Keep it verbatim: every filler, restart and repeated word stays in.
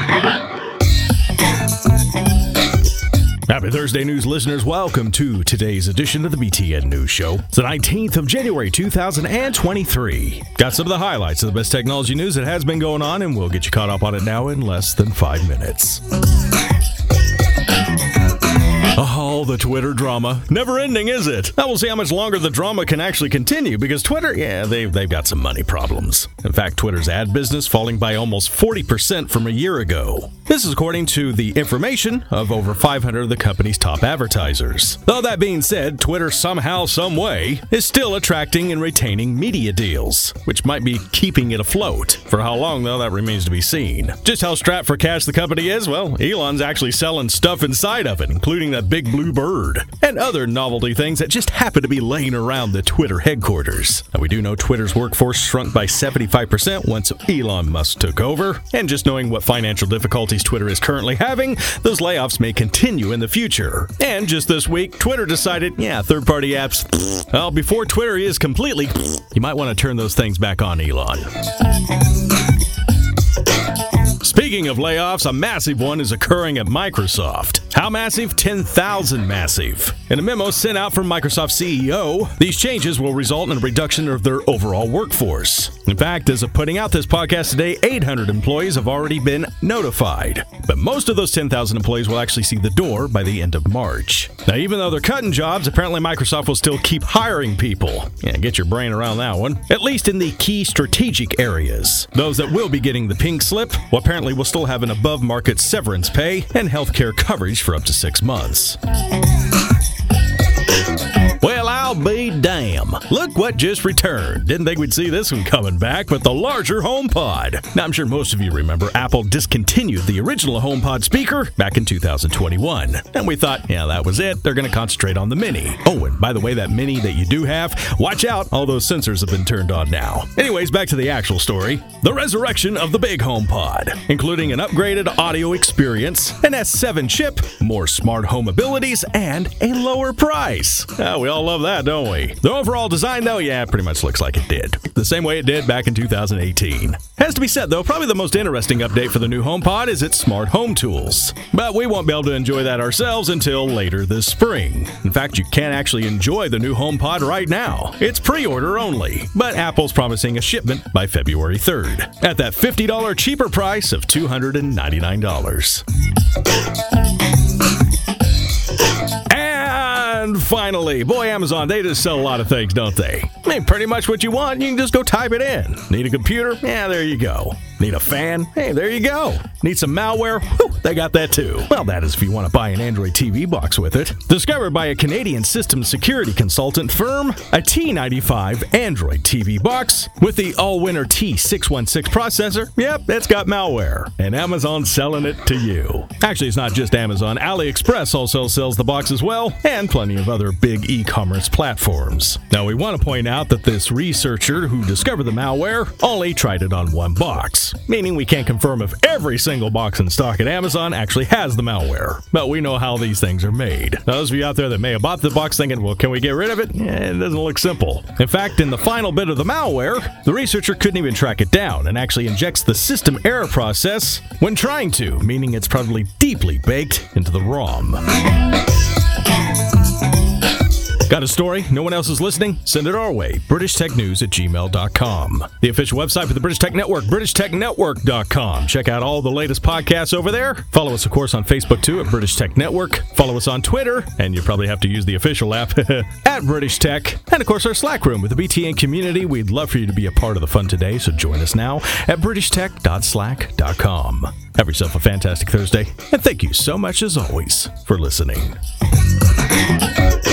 Happy Thursday, news listeners. Welcome to today's edition of the B T N News Show. It's the nineteenth of January, two thousand twenty-three. Got some of the highlights of the best technology news that has been going on, and we'll get you caught up on it now in less than five minutes. Oh, the Twitter drama. Never ending, is it? Now we'll see how much longer the drama can actually continue, because Twitter, yeah, they've, they've got some money problems. In fact, Twitter's ad business falling by almost forty percent from a year ago. This is according to the information of over five hundred of the company's top advertisers. Though that being said, Twitter somehow, some way, is still attracting and retaining media deals, which might be keeping it afloat. For how long, though, that remains to be seen. Just how strapped for cash the company is, well, Elon's actually selling stuff inside of it, including that big blue bird and other novelty things that just happen to be laying around the Twitter headquarters. Now, we do know Twitter's workforce shrunk by seventy-five percent once Elon Musk took over, and just knowing what financial difficulties Twitter is currently having, those layoffs may continue in the future. And just this week, Twitter decided, yeah, third-party apps, well, before Twitter is completely, you might want to turn those things back on, Elon. Speaking of layoffs, a massive one is occurring at Microsoft. How massive? ten thousand massive. In a memo sent out from Microsoft's C E O, these changes will result in a reduction of their overall workforce. In fact, as of putting out this podcast today, eight hundred employees have already been notified. But most of those ten thousand employees will actually see the door by the end of March. Now, even though they're cutting jobs, apparently Microsoft will still keep hiring people. Yeah, get your brain around that one. At least in the key strategic areas. Those that will be getting the pink slip, well, apparently will still have an above-market severance pay and healthcare coverage for up to six months. Well, I'll be damn. Look what just returned. Didn't think we'd see this one coming back, but the larger HomePod. Now, I'm sure most of you remember Apple discontinued the original HomePod speaker back in two thousand twenty-one. And we thought, yeah, that was it. They're going to concentrate on the Mini. Oh, and by the way, that Mini that you do have, watch out. All those sensors have been turned on now. Anyways, back to the actual story. The resurrection of the big HomePod, including an upgraded audio experience, an S seven chip, more smart home abilities, and a lower price. Oh, we all love that, don't we? The overall design, though, yeah, pretty much looks like it did. The same way it did back in two thousand eighteen. Has to be said, though, probably the most interesting update for the new HomePod is its smart home tools. But we won't be able to enjoy that ourselves until later this spring. In fact, you can't actually enjoy the new HomePod right now. It's pre-order only, but Apple's promising a shipment by February third at that fifty dollars cheaper price of two hundred ninety-nine dollars. And finally, boy, Amazon, they just sell a lot of things, don't they? I mean, pretty much what you want, you can just go type it in. Need a computer? Yeah, there you go. Need a fan? Hey, there you go. Need some malware? Whew, they got that too. Well, that is if you want to buy an Android T V box with it. Discovered by a Canadian systems security consultant firm, a T ninety-five Android T V box with the Allwinner T six one six processor. Yep, it's got malware. And Amazon's selling it to you. Actually, it's not just Amazon. AliExpress also sells the box as well, and plenty of other big e-commerce platforms. Now, we want to point out that this researcher who discovered the malware only tried it on one box, meaning we can't confirm if every single box in stock at Amazon actually has the malware. But we know how these things are made. Now, those of you out there that may have bought the box thinking, well, can we get rid of it? Eh, it doesn't look simple. In fact, in the final bit of the malware, the researcher couldn't even track it down and actually injects the system error process when trying to, meaning it's probably deeply baked into the ROM. Got a story? No one else is listening? Send it our way. British Tech News at gmail dot com. The official website for the British Tech Network, british tech network dot com. Check out all the latest podcasts over there. Follow us, of course, on Facebook, too, at British Tech Network. Follow us on Twitter, and you probably have to use the official app, at British Tech. And, of course, our Slack room with the B T N community. We'd love for you to be a part of the fun today, so join us now at british tech dot slack dot com. Have yourself a fantastic Thursday, and thank you so much, as always, for listening.